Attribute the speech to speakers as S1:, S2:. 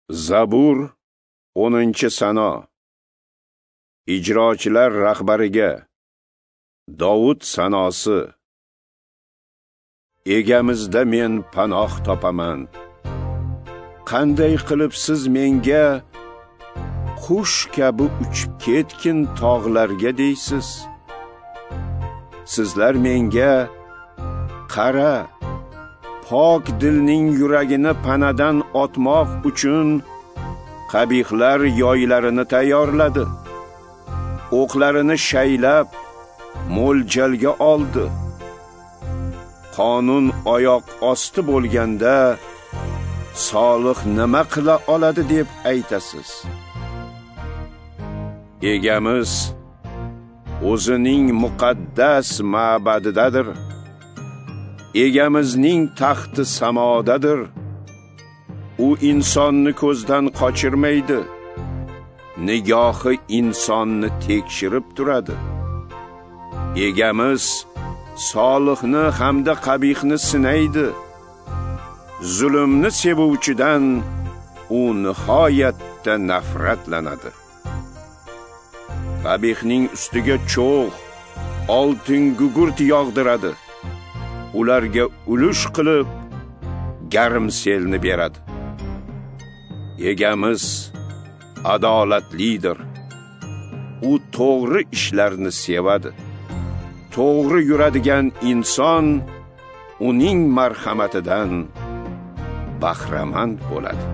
S1: Zabur 10-sano. Ijrochilar rahbariga Davud sanosi. Egamizda men panoh topaman. Qanday qilib siz menga qush kabi uchib ketkin tog'larga deysiz? Sizlar menga qara, pok dilning yuragini panadan otmoq uchun qabihlar yoylarini tayyorladi. O'qlarini shaylab mo'ljalga oldi. Qonun oyoq osti bo'lganda solih nima qila oladi deb aytasiz? Egamiz o'zining muqaddas ma'badidadir. Egamizning taxti samodadir. U insonni ko'zdan qochirmaydi. Nigohi insonni tekshirib turadi. Egamiz solihni hamda qabihni sinaydi. Zulmni sevuvchidan u nihoyatda nafratlanadi. Qabihning ustiga cho'g', oltin gugurt yog'diradi. Ularga ulush qilib garmselni beradi. Egamiz adolatlidir. U to'g'ri ishlarni sevadi. To'g'ri yuradigan inson uning marhamatidan bahramand bo'ladi.